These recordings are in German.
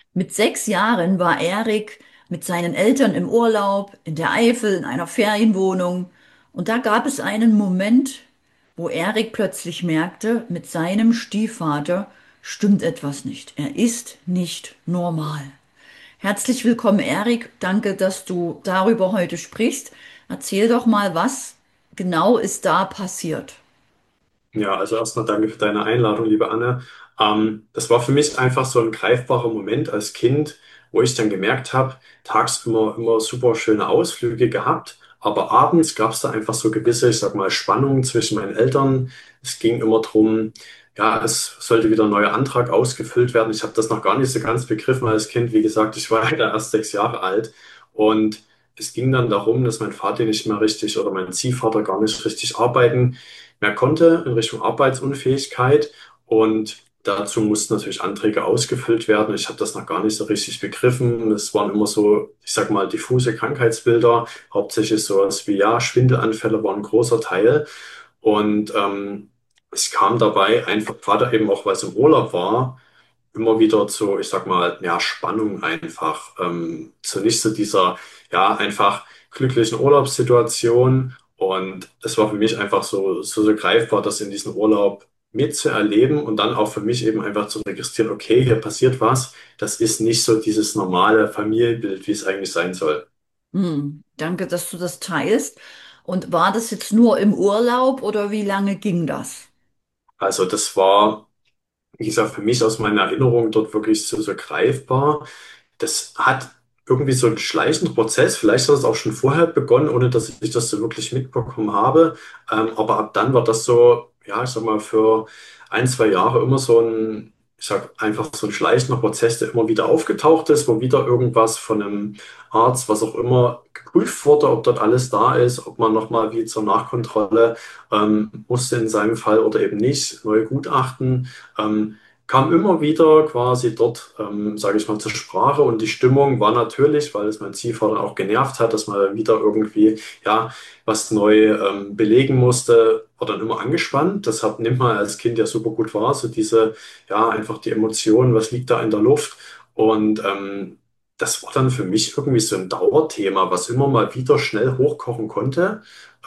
Mit 6 Jahren war Erik mit seinen Eltern im Urlaub in der Eifel in einer Ferienwohnung. Und da gab es einen Moment, wo Erik plötzlich merkte, mit seinem Stiefvater stimmt etwas nicht. Er ist nicht normal. Herzlich willkommen, Erik. Danke, dass du darüber heute sprichst. Erzähl doch mal, was genau ist da passiert? Ja, also erstmal danke für deine Einladung, liebe Anne. Das war für mich einfach so ein greifbarer Moment als Kind, wo ich dann gemerkt habe, tags immer super schöne Ausflüge gehabt, aber abends gab es da einfach so gewisse, ich sag mal, Spannungen zwischen meinen Eltern. Es ging immer drum, ja, es sollte wieder ein neuer Antrag ausgefüllt werden. Ich habe das noch gar nicht so ganz begriffen als Kind. Wie gesagt, ich war ja erst 6 Jahre alt und es ging dann darum, dass mein Vater nicht mehr richtig oder mein Ziehvater gar nicht richtig arbeiten mehr konnte in Richtung Arbeitsunfähigkeit und dazu mussten natürlich Anträge ausgefüllt werden. Ich habe das noch gar nicht so richtig begriffen. Es waren immer so, ich sag mal, diffuse Krankheitsbilder, hauptsächlich sowas wie, ja, Schwindelanfälle waren ein großer Teil und es kam dabei einfach, gerade eben auch, weil es im Urlaub war, immer wieder zu, ich sag mal, ja, Spannung einfach, zu nicht so dieser, ja, einfach glücklichen Urlaubssituation. Und es war für mich einfach so greifbar, das in diesem Urlaub mitzuerleben und dann auch für mich eben einfach zu registrieren, okay, hier passiert was. Das ist nicht so dieses normale Familienbild, wie es eigentlich sein soll. Danke, dass du das teilst. Und war das jetzt nur im Urlaub oder wie lange ging das? Also das war, wie gesagt, für mich aus meiner Erinnerung dort wirklich so greifbar. Das hat irgendwie so einen schleichenden Prozess. Vielleicht hat es auch schon vorher begonnen, ohne dass ich das so wirklich mitbekommen habe. Aber ab dann war das so, ja, ich sag mal, für 1, 2 Jahre immer so ein, ich sag einfach so ein schleichender Prozess, der immer wieder aufgetaucht ist, wo wieder irgendwas von einem Arzt, was auch immer, geprüft wurde, ob dort alles da ist, ob man nochmal wie zur Nachkontrolle musste in seinem Fall oder eben nicht, neue Gutachten. Kam immer wieder quasi dort, sage ich mal, zur Sprache und die Stimmung war natürlich, weil es mein Ziehvater auch genervt hat, dass man wieder irgendwie, ja, was neu belegen musste, war dann immer angespannt. Deshalb nimmt man als Kind ja super gut wahr, so diese, ja, einfach die Emotionen, was liegt da in der Luft und das war dann für mich irgendwie so ein Dauerthema, was immer mal wieder schnell hochkochen konnte.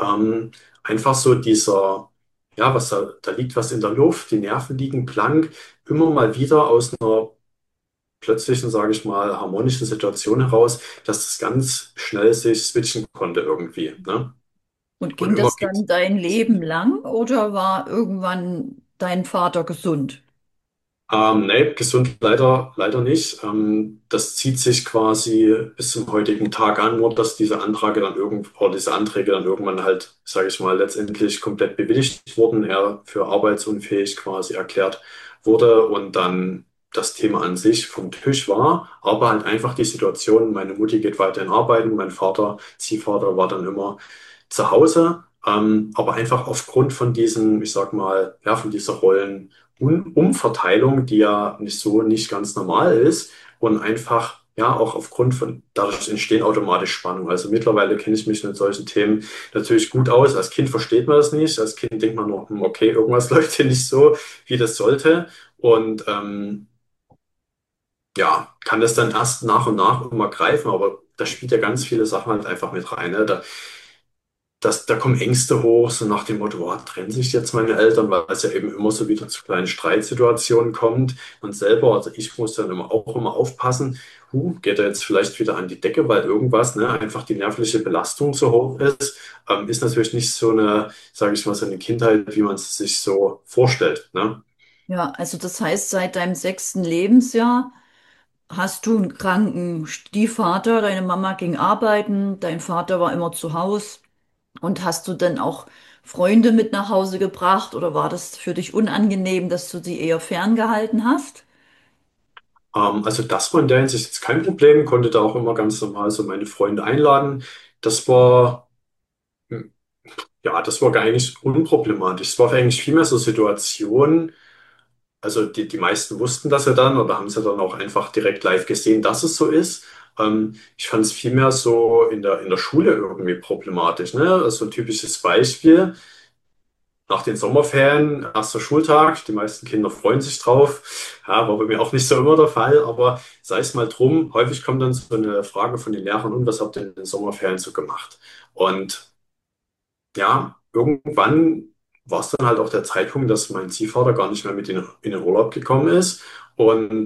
Einfach so dieser, ja, da liegt was in der Luft, die Nerven liegen blank, immer mal wieder aus einer plötzlichen, sage ich mal, harmonischen Situation heraus, dass das ganz schnell sich switchen konnte irgendwie, ne? Und Und ging immer das dann dein Leben lang oder war irgendwann dein Vater gesund? Nee, gesund leider nicht. Das zieht sich quasi bis zum heutigen Tag an, nur dass diese Anträge dann irgendwann halt, sage ich mal, letztendlich komplett bewilligt wurden, er für arbeitsunfähig quasi erklärt wurde und dann das Thema an sich vom Tisch war, aber halt einfach die Situation, meine Mutti geht weiterhin arbeiten, mein Vater, Ziehvater war dann immer zu Hause, aber einfach aufgrund von diesem, ich sag mal, ja, von dieser Rollen Umverteilung, die ja nicht ganz normal ist und einfach, ja, auch aufgrund von, dadurch entstehen automatisch Spannungen. Also mittlerweile kenne ich mich mit solchen Themen natürlich gut aus. Als Kind versteht man das nicht. Als Kind denkt man nur, okay, irgendwas läuft hier nicht so, wie das sollte. Und ja, kann das dann erst nach und nach immer greifen, aber da spielt ja ganz viele Sachen halt einfach mit rein. Ne? Da kommen Ängste hoch, so nach dem Motto, boah, trennen sich jetzt meine Eltern, weil es ja eben immer so wieder zu kleinen Streitsituationen kommt. Und selber, also ich muss dann immer aufpassen, geht er jetzt vielleicht wieder an die Decke, weil irgendwas, ne, einfach die nervliche Belastung so hoch ist. Ist natürlich nicht so eine, sage ich mal, so eine Kindheit, wie man es sich so vorstellt, ne? Ja, also das heißt, seit deinem 6. Lebensjahr hast du einen kranken Stiefvater, deine Mama ging arbeiten, dein Vater war immer zu Hause. Und hast du denn auch Freunde mit nach Hause gebracht oder war das für dich unangenehm, dass du sie eher ferngehalten hast? Also das war in der Hinsicht jetzt kein Problem, konnte da auch immer ganz normal so meine Freunde einladen. Das war Ja, das war gar nicht unproblematisch. Es war eigentlich vielmehr so Situationen, also die meisten wussten das ja dann oder haben es ja dann auch einfach direkt live gesehen, dass es so ist. Ich fand es vielmehr so in der Schule irgendwie problematisch, ne? Also ein typisches Beispiel. nach den Sommerferien, erster Schultag, die meisten Kinder freuen sich drauf. Ja, war bei mir auch nicht so immer der Fall, aber sei es mal drum, häufig kommt dann so eine Frage von den Lehrern, und was habt ihr in den Sommerferien so gemacht? Und ja, irgendwann war es dann halt auch der Zeitpunkt, dass mein Ziehvater gar nicht mehr mit in den Urlaub gekommen ist und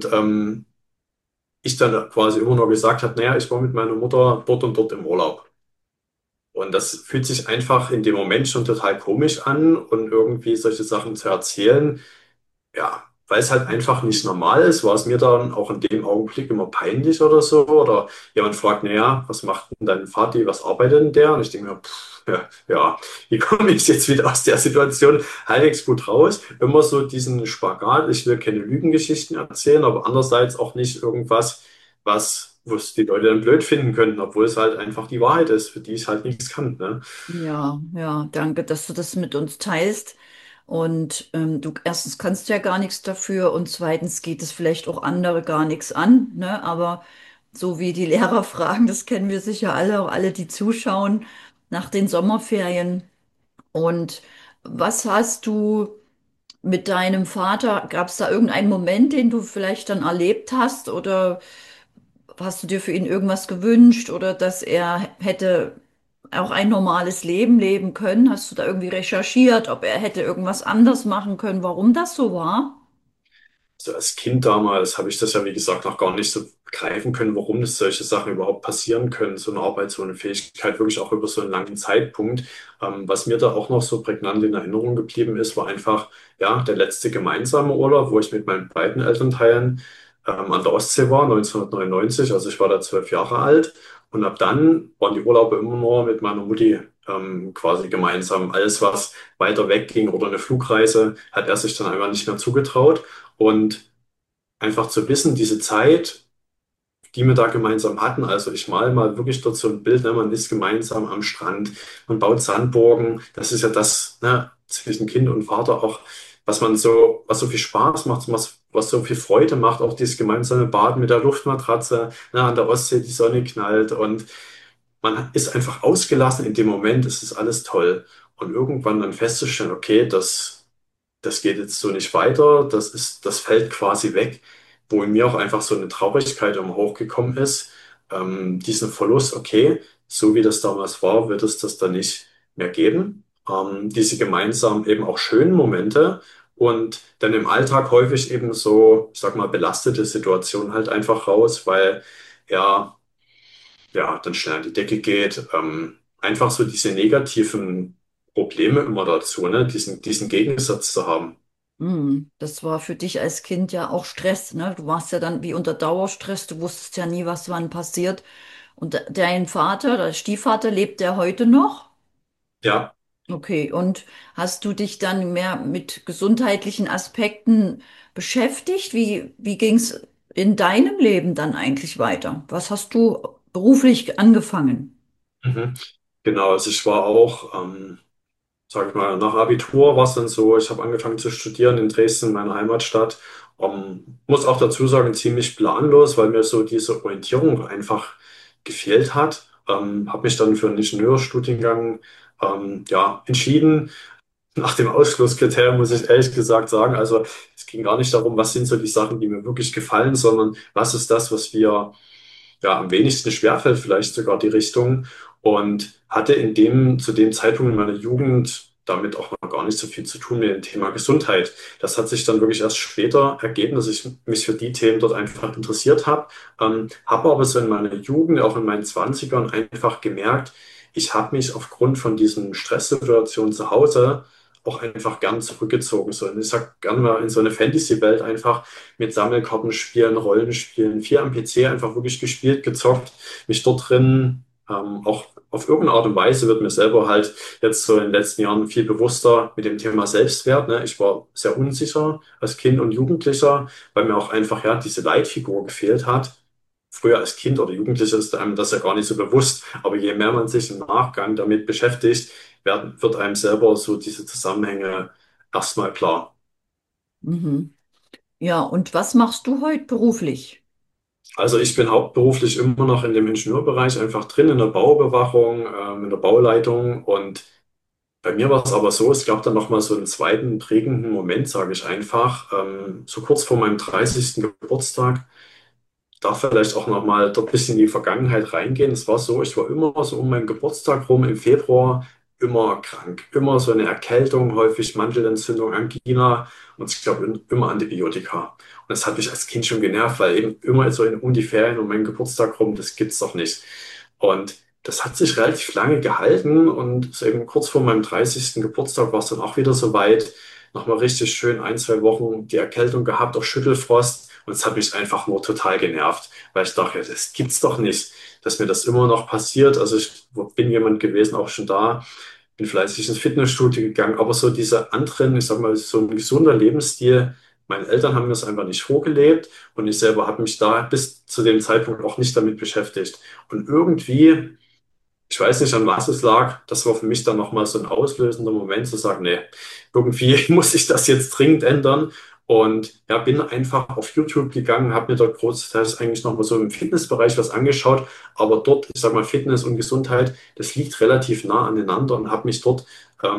ich dann quasi immer nur gesagt habe, naja, ich war mit meiner Mutter dort und dort im Urlaub. Und das fühlt sich einfach in dem Moment schon total komisch an und irgendwie solche Sachen zu erzählen, ja, weil es halt einfach nicht normal ist, war es mir dann auch in dem Augenblick immer peinlich oder so. Oder jemand fragt, naja, was macht denn dein Vati, was arbeitet denn der? Und ich denke mir, pff, ja, ja, wie komme ich jetzt wieder aus der Situation halbwegs gut raus? Immer so diesen Spagat, ich will keine Lügengeschichten erzählen, aber andererseits auch nicht irgendwas, wo es die Leute dann blöd finden könnten, obwohl es halt einfach die Wahrheit ist, für die ich halt nichts kann, ne? Ja, ja, danke, dass du das mit uns teilst. Und du erstens kannst du ja gar nichts dafür und zweitens geht es vielleicht auch andere gar nichts an, ne? Aber so wie die Lehrer fragen, das kennen wir sicher alle, auch alle, die zuschauen nach den Sommerferien. Und was hast du mit deinem Vater? Gab es da irgendeinen Moment, den du vielleicht dann erlebt hast oder hast du dir für ihn irgendwas gewünscht oder dass er hätte auch ein normales Leben leben können? Hast du da irgendwie recherchiert, ob er hätte irgendwas anders machen können, warum das so war? So als Kind damals habe ich das ja, wie gesagt, noch gar nicht so begreifen können, warum das solche Sachen überhaupt passieren können. So eine Arbeit, so eine Fähigkeit, wirklich auch über so einen langen Zeitpunkt. Was mir da auch noch so prägnant in Erinnerung geblieben ist, war einfach, ja, der letzte gemeinsame Urlaub, wo ich mit meinen beiden Elternteilen an der Ostsee war, 1999. Also ich war da 12 Jahre alt. Und ab dann waren die Urlaube immer nur mit meiner Mutti quasi gemeinsam. Alles, was weiter weg ging oder eine Flugreise, hat er sich dann einfach nicht mehr zugetraut. Und einfach zu wissen, diese Zeit, die wir da gemeinsam hatten, also ich mal mal wirklich dort so ein Bild, ne, man ist gemeinsam am Strand, man baut Sandburgen, das ist ja das, ne, zwischen Kind und Vater auch, was so viel Spaß macht, was so viel Freude macht, auch dieses gemeinsame Baden mit der Luftmatratze, ne, an der Ostsee, die Sonne knallt und man ist einfach ausgelassen in dem Moment, es ist alles toll. Und irgendwann dann festzustellen, okay, das geht jetzt so nicht weiter, das fällt quasi weg, wo in mir auch einfach so eine Traurigkeit immer hochgekommen ist, diesen Verlust, okay, so wie das damals war, wird es das dann nicht mehr geben. Diese gemeinsamen eben auch schönen Momente und dann im Alltag häufig eben so, ich sag mal, belastete Situationen halt einfach raus, weil er ja dann schnell an die Decke geht. Einfach so diese negativen Probleme immer dazu, ne? Diesen Gegensatz zu haben. Das war für dich als Kind ja auch Stress, ne? Du warst ja dann wie unter Dauerstress, du wusstest ja nie, was wann passiert. Und dein Vater, der Stiefvater, lebt der heute noch? Ja. Okay, und hast du dich dann mehr mit gesundheitlichen Aspekten beschäftigt? Wie ging es in deinem Leben dann eigentlich weiter? Was hast du beruflich angefangen? Mhm. Genau, also ich war auch, sag ich mal, nach Abitur war es dann so, ich habe angefangen zu studieren in Dresden, meiner Heimatstadt. Muss auch dazu sagen, ziemlich planlos, weil mir so diese Orientierung einfach gefehlt hat. Habe mich dann für einen Ingenieurstudiengang ja, entschieden. Nach dem Ausschlusskriterium muss ich ehrlich gesagt sagen, also es ging gar nicht darum, was sind so die Sachen, die mir wirklich gefallen, sondern was ist das, was wir ja, am wenigsten schwerfällt, vielleicht sogar die Richtung. Und hatte zu dem Zeitpunkt in meiner Jugend damit auch noch gar nicht so viel zu tun mit dem Thema Gesundheit. Das hat sich dann wirklich erst später ergeben, dass ich mich für die Themen dort einfach interessiert habe. Habe aber so in meiner Jugend, auch in meinen Zwanzigern einfach gemerkt, ich habe mich aufgrund von diesen Stresssituationen zu Hause auch einfach gern zurückgezogen. So, und ich sag gerne mal in so eine Fantasy-Welt einfach mit Sammelkartenspielen, Rollenspielen, viel am PC einfach wirklich gespielt, gezockt, mich dort drin auch auf irgendeine Art und Weise wird mir selber halt jetzt so in den letzten Jahren viel bewusster mit dem Thema Selbstwert. Ne? Ich war sehr unsicher als Kind und Jugendlicher, weil mir auch einfach ja diese Leitfigur gefehlt hat. Früher als Kind oder Jugendlicher ist einem das ja gar nicht so bewusst, aber je mehr man sich im Nachgang damit beschäftigt, wird einem selber so diese Zusammenhänge erstmal klar. Mhm. Ja, und was machst du heute beruflich? Also ich bin hauptberuflich immer noch in dem Ingenieurbereich einfach drin, in der Bauüberwachung, in der Bauleitung und Bei mir war es aber so, es gab dann nochmal so einen zweiten prägenden Moment, sage ich einfach, so kurz vor meinem 30. Geburtstag. Darf vielleicht auch nochmal dort ein bisschen in die Vergangenheit reingehen. Es war so, ich war immer so um meinen Geburtstag rum im Februar immer krank. Immer so eine Erkältung, häufig Mandelentzündung, Angina und ich glaube immer Antibiotika. Und das hat mich als Kind schon genervt, weil eben immer so um die Ferien um meinen Geburtstag rum, das gibt's doch nicht. Und das hat sich relativ lange gehalten und so eben kurz vor meinem 30. Geburtstag war es dann auch wieder so weit. Nochmal richtig schön ein, zwei Wochen die Erkältung gehabt, auch Schüttelfrost. Und es hat mich einfach nur total genervt, weil ich dachte, ja, das gibt's doch nicht, dass mir das immer noch passiert. Also ich bin jemand gewesen, auch schon da, bin fleißig ins Fitnessstudio gegangen, aber so diese anderen, ich sag mal, so ein gesunder Lebensstil, meine Eltern haben mir das einfach nicht vorgelebt und ich selber habe mich da bis zu dem Zeitpunkt auch nicht damit beschäftigt. Und irgendwie, ich weiß nicht, an was es lag. Das war für mich dann nochmal so ein auslösender Moment zu sagen, nee, irgendwie muss ich das jetzt dringend ändern. Und ja, bin einfach auf YouTube gegangen, habe mir dort großteils eigentlich nochmal so im Fitnessbereich was angeschaut. Aber dort, ich sag mal, Fitness und Gesundheit, das liegt relativ nah aneinander und habe mich dort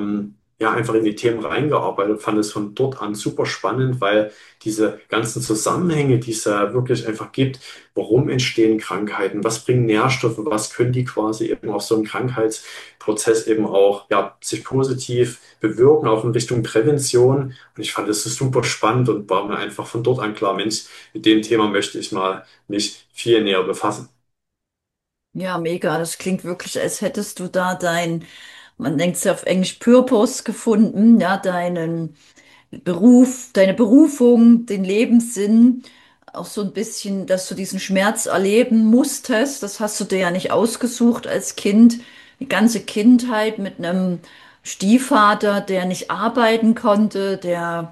ja einfach in die Themen reingearbeitet. Fand es von dort an super spannend, weil diese ganzen Zusammenhänge, die es ja wirklich einfach gibt, warum entstehen Krankheiten, was bringen Nährstoffe, was können die quasi eben auf so einem Krankheitsprozess eben auch ja, sich positiv bewirken, auch in Richtung Prävention. Und ich fand das super spannend und war mir einfach von dort an klar, Mensch, mit dem Thema möchte ich mal mich viel näher befassen. Ja, mega. Das klingt wirklich, als hättest du da man nennt es ja auf Englisch Purpose gefunden, ja, deinen Beruf, deine Berufung, den Lebenssinn, auch so ein bisschen, dass du diesen Schmerz erleben musstest. Das hast du dir ja nicht ausgesucht als Kind. Die ganze Kindheit mit einem Stiefvater, der nicht arbeiten konnte, der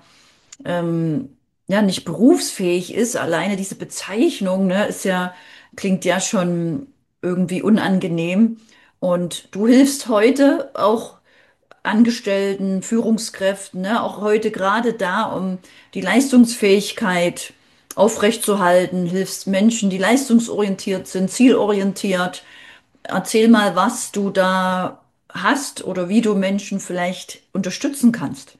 ja nicht berufsfähig ist. Alleine diese Bezeichnung, ne, klingt ja schon irgendwie unangenehm. Und du hilfst heute auch Angestellten, Führungskräften, ne, auch heute gerade da, um die Leistungsfähigkeit aufrechtzuerhalten, hilfst Menschen, die leistungsorientiert sind, zielorientiert. Erzähl mal, was du da hast oder wie du Menschen vielleicht unterstützen kannst.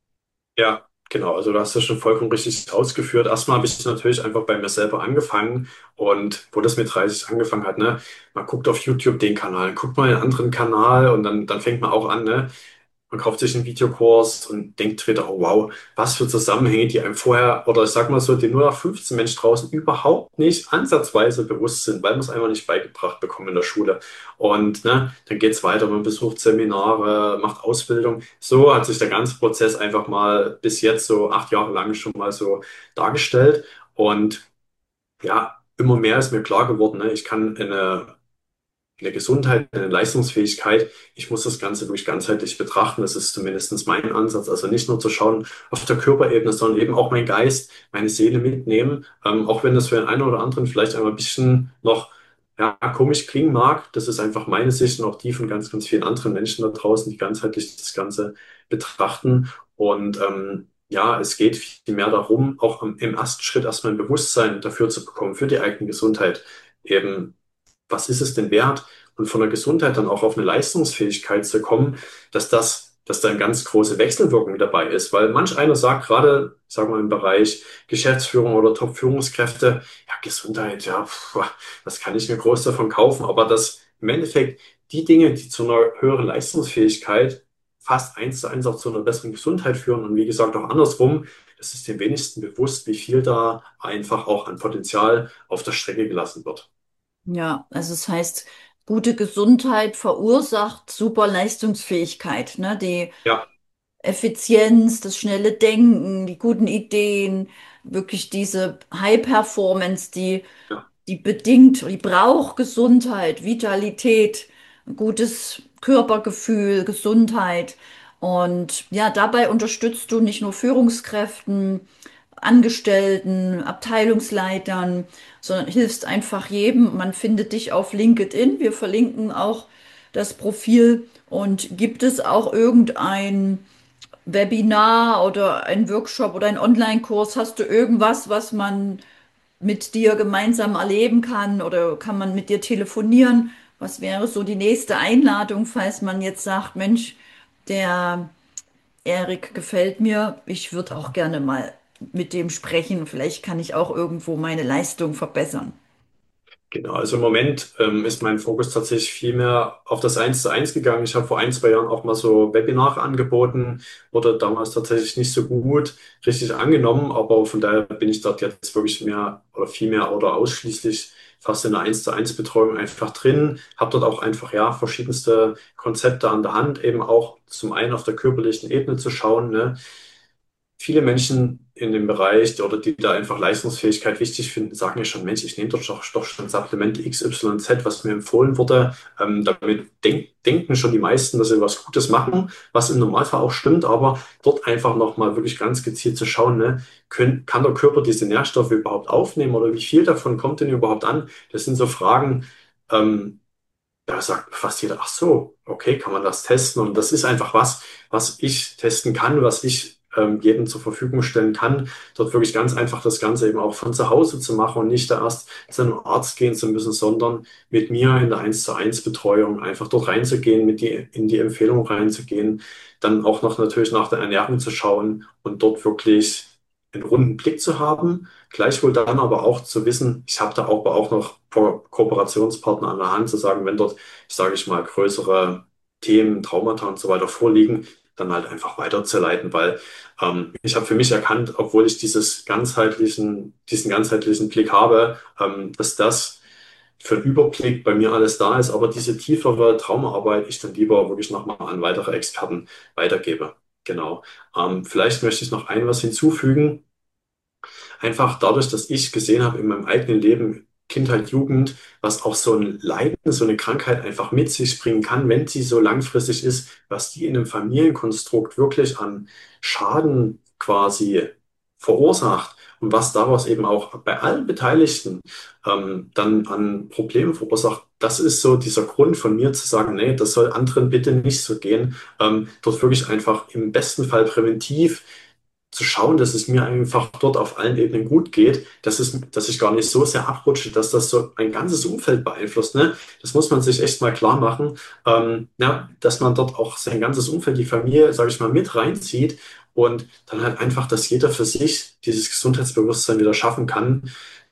Ja, genau. Also du hast das schon vollkommen richtig ausgeführt. Erstmal habe ich natürlich einfach bei mir selber angefangen und wo das mit 30 angefangen hat, ne, man guckt auf YouTube den Kanal, guckt mal einen anderen Kanal und dann fängt man auch an, ne, man kauft sich einen Videokurs und denkt wieder, oh wow, was für Zusammenhänge, die einem vorher, oder ich sag mal so, die 0815 Mensch draußen überhaupt nicht ansatzweise bewusst sind, weil man es einfach nicht beigebracht bekommt in der Schule. Und ne, dann geht's weiter, man besucht Seminare, macht Ausbildung. So hat sich der ganze Prozess einfach mal bis jetzt so 8 Jahre lang schon mal so dargestellt. Und ja, immer mehr ist mir klar geworden, ne, ich kann eine Gesundheit, eine Leistungsfähigkeit. Ich muss das Ganze wirklich ganzheitlich betrachten. Das ist zumindest mein Ansatz. Also nicht nur zu schauen auf der Körperebene, sondern eben auch meinen Geist, meine Seele mitnehmen. Auch wenn das für den einen oder anderen vielleicht einmal ein bisschen noch ja, komisch klingen mag. Das ist einfach meine Sicht und auch die von ganz, ganz vielen anderen Menschen da draußen, die ganzheitlich das Ganze betrachten. Und ja, es geht viel mehr darum, auch im ersten Schritt erstmal ein Bewusstsein dafür zu bekommen, für die eigene Gesundheit. Eben, was ist es denn wert? Und von der Gesundheit dann auch auf eine Leistungsfähigkeit zu kommen, dass da eine ganz große Wechselwirkung dabei ist. Weil manch einer sagt gerade, sagen wir im Bereich Geschäftsführung oder Top-Führungskräfte, ja, Gesundheit, ja, was kann ich mir groß davon kaufen? Aber dass im Endeffekt die Dinge, die zu einer höheren Leistungsfähigkeit fast eins zu eins auch zu einer besseren Gesundheit führen und wie gesagt auch andersrum, das ist den wenigsten bewusst, wie viel da einfach auch an Potenzial auf der Strecke gelassen wird. Ja, also es heißt, gute Gesundheit verursacht super Leistungsfähigkeit, ne? Die Ja, Effizienz, das schnelle Denken, die guten Ideen, wirklich diese High Performance, ja. die braucht Gesundheit, Vitalität, ein gutes Körpergefühl, Gesundheit. Und ja, dabei unterstützt du nicht nur Führungskräften, Angestellten, Abteilungsleitern, sondern hilfst einfach jedem. Man findet dich auf LinkedIn. Wir verlinken auch das Profil. Und gibt es auch irgendein Webinar oder ein Workshop oder ein Online-Kurs? Hast du irgendwas, was man mit dir gemeinsam erleben kann oder kann man mit dir telefonieren? Was wäre so die nächste Einladung, falls man jetzt sagt, Mensch, Der Erik gefällt mir. Ich würde auch gerne mal mit dem sprechen. Vielleicht kann ich auch irgendwo meine Leistung verbessern. Genau, also im Moment ist mein Fokus tatsächlich viel mehr auf das Eins-zu-eins gegangen. Ich habe vor ein, zwei Jahren auch mal so Webinare angeboten, wurde damals tatsächlich nicht so gut richtig angenommen, aber von daher bin ich dort jetzt wirklich mehr oder viel mehr oder ausschließlich fast in der Eins-zu-eins Betreuung einfach drin, habe dort auch einfach ja verschiedenste Konzepte an der Hand, eben auch zum einen auf der körperlichen Ebene zu schauen, ne? Viele Menschen in dem Bereich oder die da einfach Leistungsfähigkeit wichtig finden, sagen ja schon, Mensch, ich nehme doch schon Supplement XYZ, was mir empfohlen wurde. Damit denken schon die meisten, dass sie was Gutes machen, was im Normalfall auch stimmt, aber dort einfach nochmal wirklich ganz gezielt zu schauen, ne, kann der Körper diese Nährstoffe überhaupt aufnehmen oder wie viel davon kommt denn überhaupt an? Das sind so Fragen, da sagt fast jeder, ach so, okay, kann man das testen? Und das ist einfach was ich testen kann, was ich jedem zur Verfügung stellen kann, dort wirklich ganz einfach das Ganze eben auch von zu Hause zu machen und nicht da erst zu einem Arzt gehen zu müssen, sondern mit mir in der Eins-zu-eins Betreuung einfach dort reinzugehen, in die Empfehlung reinzugehen, dann auch noch natürlich nach der Ernährung zu schauen und dort wirklich einen runden Blick zu haben. Gleichwohl dann aber auch zu wissen, ich habe da aber auch noch Kooperationspartner an der Hand, zu sagen, wenn dort, sage ich mal, größere Themen, Traumata und so weiter vorliegen, dann halt einfach weiterzuleiten, weil ich habe für mich erkannt, obwohl ich diesen ganzheitlichen Blick habe, dass das für einen Überblick bei mir alles da ist, aber diese tiefere Traumaarbeit ich dann lieber wirklich nochmal an weitere Experten weitergebe. Genau. Vielleicht möchte ich noch ein was hinzufügen. Einfach dadurch, dass ich gesehen habe in meinem eigenen Leben, Kindheit, Jugend, was auch so ein Leiden, so eine Krankheit einfach mit sich bringen kann, wenn sie so langfristig ist, was die in einem Familienkonstrukt wirklich an Schaden quasi verursacht und was daraus eben auch bei allen Beteiligten dann an Problemen verursacht. Das ist so dieser Grund von mir zu sagen, nee, das soll anderen bitte nicht so gehen. Dort wirklich einfach im besten Fall präventiv zu schauen, dass es mir einfach dort auf allen Ebenen gut geht, dass ich gar nicht so sehr abrutsche, dass das so ein ganzes Umfeld beeinflusst. Ne? Das muss man sich echt mal klar machen, ja, dass man dort auch sein ganzes Umfeld, die Familie, sage ich mal, mit reinzieht und dann halt einfach, dass jeder für sich dieses Gesundheitsbewusstsein wieder schaffen kann,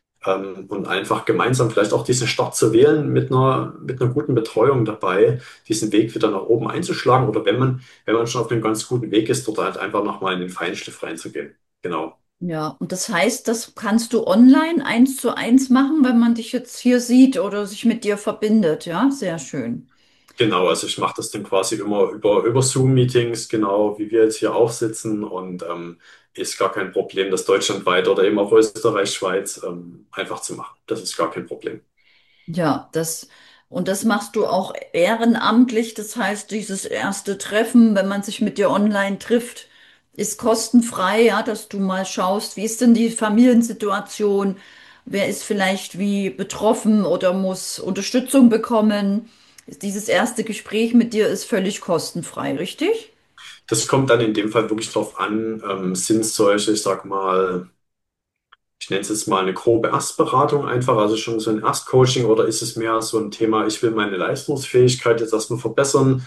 und einfach gemeinsam vielleicht auch diesen Start zu wählen mit einer guten Betreuung dabei, diesen Weg wieder nach oben einzuschlagen oder wenn man schon auf einem ganz guten Weg ist, dort halt einfach nochmal in den Feinschliff reinzugehen. Genau. Ja, und das heißt, das kannst du online 1:1 machen, wenn man dich jetzt hier sieht oder sich mit dir verbindet. Ja, sehr schön. Genau, also ich mache das dann quasi immer über Zoom-Meetings, genau wie wir jetzt hier auch sitzen und ist gar kein Problem, das deutschlandweit oder eben auch Österreich, Schweiz einfach zu machen. Das ist gar kein Problem. Ja, und das machst du auch ehrenamtlich. Das heißt, dieses erste Treffen, wenn man sich mit dir online trifft, ist kostenfrei, ja, dass du mal schaust, wie ist denn die Familiensituation? Wer ist vielleicht wie betroffen oder muss Unterstützung bekommen? Dieses erste Gespräch mit dir ist völlig kostenfrei, richtig? Das kommt dann in dem Fall wirklich drauf an, sind es solche, ich sag mal, ich nenne es jetzt mal eine grobe Erstberatung einfach, also schon so ein Erstcoaching oder ist es mehr so ein Thema, ich will meine Leistungsfähigkeit jetzt erstmal verbessern?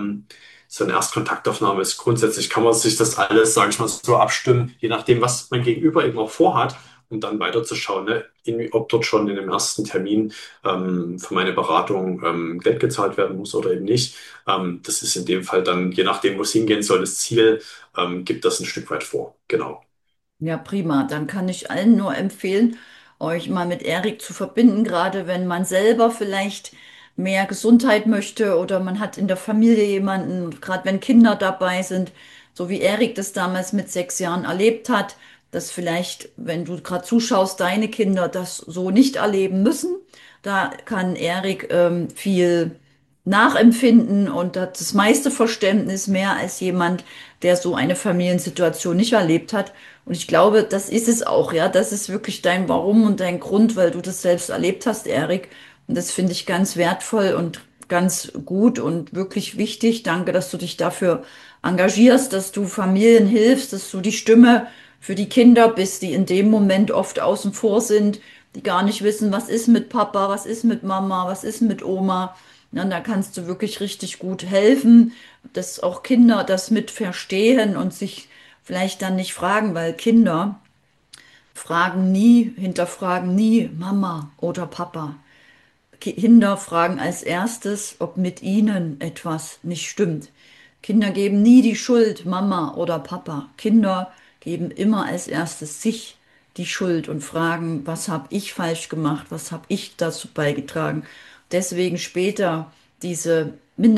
So eine Erstkontaktaufnahme ist grundsätzlich, kann man sich das alles, sage ich mal, so abstimmen, je nachdem, was mein Gegenüber eben auch vorhat, um dann weiterzuschauen, ne, ob dort schon in dem ersten Termin für meine Beratung Geld gezahlt werden muss oder eben nicht. Das ist in dem Fall dann, je nachdem, wo es hingehen soll, das Ziel, gibt das ein Stück weit vor. Genau. Ja, prima. Dann kann ich allen nur empfehlen, euch mal mit Erik zu verbinden, gerade wenn man selber vielleicht mehr Gesundheit möchte oder man hat in der Familie jemanden, gerade wenn Kinder dabei sind, so wie Erik das damals mit 6 Jahren erlebt hat, dass vielleicht, wenn du gerade zuschaust, deine Kinder das so nicht erleben müssen. Da kann Erik viel nachempfinden und hat das meiste Verständnis mehr als jemand, der so eine Familiensituation nicht erlebt hat. Und ich glaube, das ist es auch, ja. Das ist wirklich dein Warum und dein Grund, weil du das selbst erlebt hast, Erik. Und das finde ich ganz wertvoll und ganz gut und wirklich wichtig. Danke, dass du dich dafür engagierst, dass du Familien hilfst, dass du die Stimme für die Kinder bist, die in dem Moment oft außen vor sind, die gar nicht wissen, was ist mit Papa, was ist mit Mama, was ist mit Oma. Ja, und da kannst du wirklich richtig gut helfen, dass auch Kinder das mit verstehen und sich vielleicht dann nicht fragen, weil Kinder fragen nie, hinterfragen nie Mama oder Papa. Kinder fragen als erstes, ob mit ihnen etwas nicht stimmt. Kinder geben nie die Schuld Mama oder Papa. Kinder geben immer als erstes sich die Schuld und fragen, was habe ich falsch gemacht, was habe ich dazu beigetragen. Deswegen später diese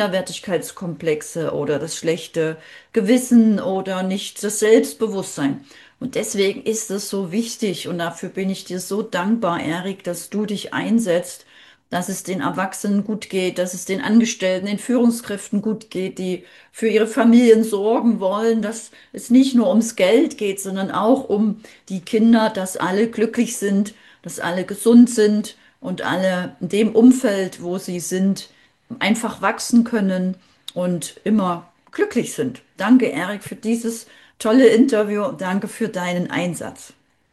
Minderwertigkeitskomplexe oder das schlechte Gewissen oder nicht das Selbstbewusstsein. Und deswegen ist es so wichtig und dafür bin ich dir so dankbar, Erik, dass du dich einsetzt, dass es den Erwachsenen gut geht, dass es den Angestellten, den Führungskräften gut geht, die für ihre Familien sorgen wollen, dass es nicht nur ums Geld geht, sondern auch um die Kinder, dass alle glücklich sind, dass alle gesund sind und alle in dem Umfeld, wo sie sind, einfach wachsen können und immer glücklich sind. Danke, Erik, für dieses tolle Interview und danke für deinen Einsatz.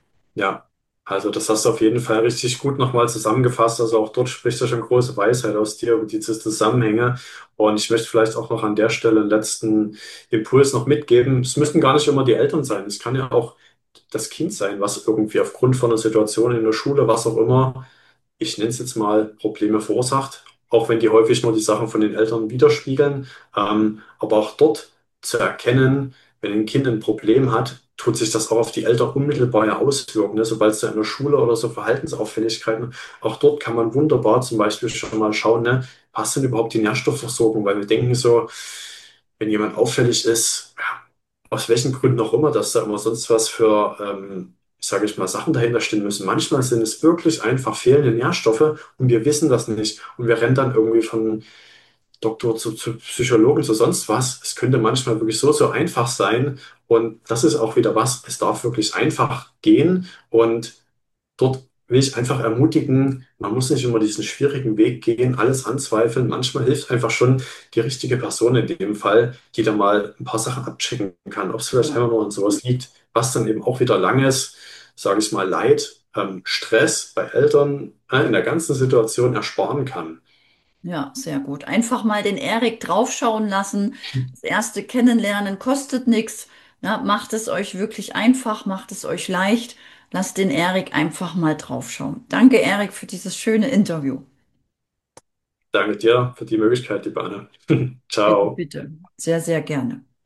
Ja, also das hast du auf jeden Fall richtig gut nochmal zusammengefasst. Also auch dort spricht ja schon große Weisheit aus dir über diese Zusammenhänge. Und ich möchte vielleicht auch noch an der Stelle einen letzten Impuls noch mitgeben. Es müssen gar nicht immer die Eltern sein. Es kann ja auch das Kind sein, was irgendwie aufgrund von einer Situation in der Schule, was auch immer, ich nenne es jetzt mal, Probleme verursacht, auch wenn die häufig nur die Sachen von den Eltern widerspiegeln. Aber auch dort zu erkennen, wenn ein Kind ein Problem hat, tut sich das auch auf die Eltern unmittelbar ja auswirken. Ne? Sobald es da in der Schule oder so Verhaltensauffälligkeiten, auch dort kann man wunderbar zum Beispiel schon mal schauen, ne, passt denn überhaupt die Nährstoffversorgung? Weil wir denken so, wenn jemand auffällig ist, ja, aus welchen Gründen auch immer, dass da immer sonst was für, sage ich mal, Sachen dahinter stehen müssen. Manchmal sind es wirklich einfach fehlende Nährstoffe und wir wissen das nicht. Und wir rennen dann irgendwie von Doktor zu Psychologen zu sonst was. Es könnte manchmal wirklich so einfach sein. Und das ist auch wieder was, es darf wirklich einfach gehen. Und dort will ich einfach ermutigen, man muss nicht immer diesen schwierigen Weg gehen, alles anzweifeln. Manchmal hilft einfach schon die richtige Person in dem Fall, die da mal ein paar Sachen abchecken kann, ob es vielleicht Ja. einfach nur an sowas liegt, was dann eben auch wieder langes, sage ich mal, Leid, Stress bei Eltern in der ganzen Situation ersparen kann. Ja, sehr gut. Einfach mal den Erik draufschauen lassen. Das erste Kennenlernen kostet nichts. Ja, macht es euch wirklich einfach, macht es euch leicht. Lasst den Erik einfach mal draufschauen. Danke, Erik, für dieses schöne Interview. Danke dir für die Möglichkeit, liebe Anne. Bitte, Ciao. bitte. Sehr, sehr gerne.